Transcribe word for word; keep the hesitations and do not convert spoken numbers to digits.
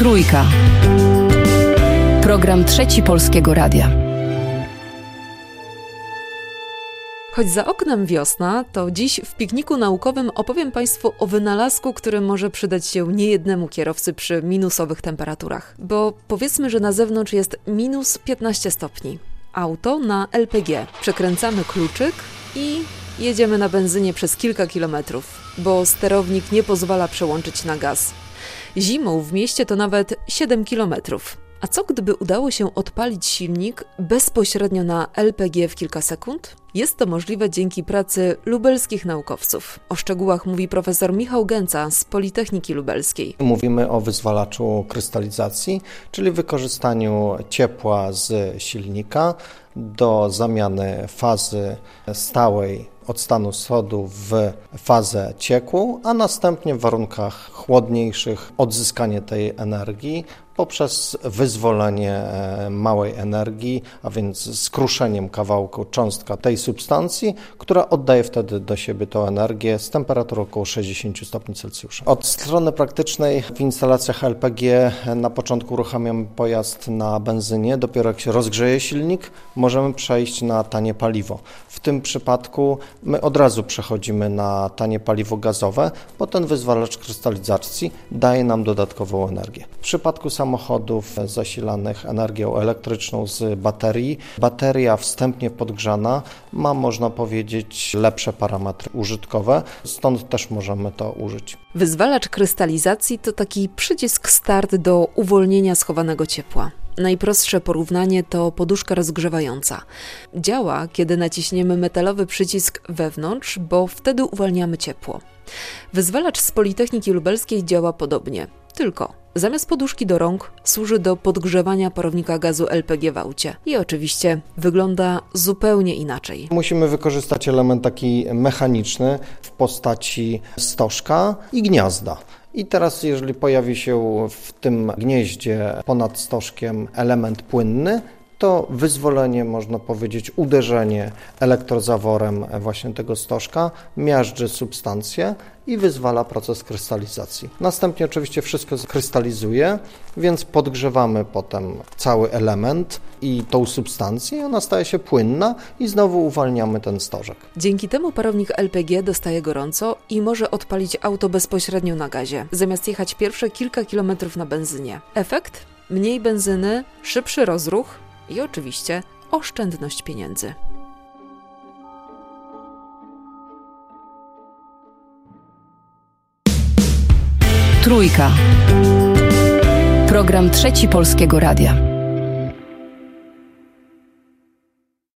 Trójka. Program Trzeci Polskiego Radia. Choć za oknem wiosna, to dziś w pikniku naukowym opowiem Państwu o wynalazku, który może przydać się niejednemu kierowcy przy minusowych temperaturach. Bo powiedzmy, że na zewnątrz jest minus piętnaście stopni. Auto na L P G. Przekręcamy kluczyk i jedziemy na benzynie przez kilka kilometrów, bo sterownik nie pozwala przełączyć na gaz. Zimą w mieście to nawet siedem kilometrów. A co gdyby udało się odpalić silnik bezpośrednio na L P G w kilka sekund? Jest to możliwe dzięki pracy lubelskich naukowców. O szczegółach mówi profesor Michał Gęca z Politechniki Lubelskiej. Mówimy o wyzwalaczu krystalizacji, czyli wykorzystaniu ciepła z silnika do zamiany fazy stałej od stanu sodu w fazę ciekłą, a następnie w warunkach chłodniejszych odzyskanie tej energii poprzez wyzwolenie małej energii, a więc skruszeniem kawałku cząstka tej substancji, która oddaje wtedy do siebie tą energię z temperaturą około sześćdziesiąt stopni Celsjusza. Od strony praktycznej w instalacjach L P G na początku uruchamiamy pojazd na benzynie, dopiero jak się rozgrzeje silnik, możemy przejść na tanie paliwo. W tym przypadku my od razu przechodzimy na tanie paliwo gazowe, bo ten wyzwalacz krystalizacji daje nam dodatkową energię. W przypadku samochodów zasilanych energią elektryczną z baterii, bateria wstępnie podgrzana ma, można powiedzieć, lepsze parametry użytkowe, stąd też możemy to użyć. Wyzwalacz krystalizacji to taki przycisk start do uwolnienia schowanego ciepła. Najprostsze porównanie to poduszka rozgrzewająca. Działa, kiedy naciśniemy metalowy przycisk wewnątrz, bo wtedy uwalniamy ciepło. Wyzwalacz z Politechniki Lubelskiej działa podobnie, tylko zamiast poduszki do rąk służy do podgrzewania parownika gazu L P G w aucie. I oczywiście wygląda zupełnie inaczej. Musimy wykorzystać element taki mechaniczny w postaci stożka i gniazda. I teraz, jeżeli pojawi się w tym gnieździe ponad stożkiem element płynny, to wyzwolenie, można powiedzieć, uderzenie elektrozaworem właśnie tego stożka miażdży substancję i wyzwala proces krystalizacji. Następnie oczywiście wszystko krystalizuje, więc podgrzewamy potem cały element i tą substancję, ona staje się płynna i znowu uwalniamy ten stożek. Dzięki temu parownik L P G dostaje gorąco i może odpalić auto bezpośrednio na gazie, zamiast jechać pierwsze kilka kilometrów na benzynie. Efekt? Mniej benzyny, szybszy rozruch i oczywiście oszczędność pieniędzy. Trójka. Program Trzeci Polskiego Radia.